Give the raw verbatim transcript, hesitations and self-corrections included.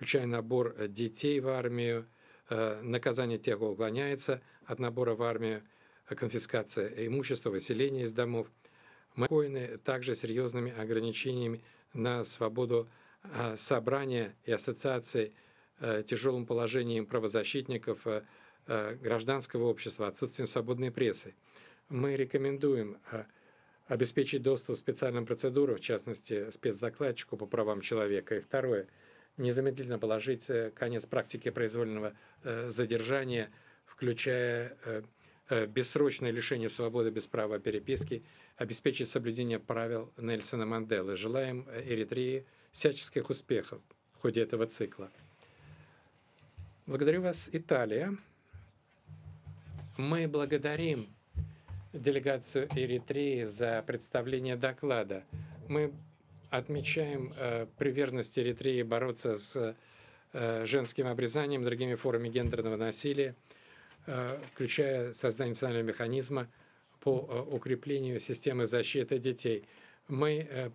включая набор детей в армию, наказание тех, кто уклоняется от набора в армию, конфискация имущества, выселение из домов. Мы обеспокоены также серьезными ограничениями на свободу собрания и ассоциаций, тяжелым положением правозащитников, гражданского общества, отсутствием свободной прессы. Мы рекомендуем обеспечить доступ к специальным процедурам, в частности, спецдокладчику по правам человека. И второе, незамедлительно положить конец практике произвольного задержания, включая бессрочное лишение свободы без права переписки, обеспечить соблюдение правил Нельсона Манделы. Желаем Эритрее всяческих успехов в ходе этого цикла. Благодарю вас, Италия. Мы благодарим делегацию Эритреи за представление доклада. Мы отмечаем э, приверженность Эритреи бороться с э, женским обрезанием, другими формами гендерного насилия, э, включая создание национального механизма по э, укреплению системы защиты детей. Мы э,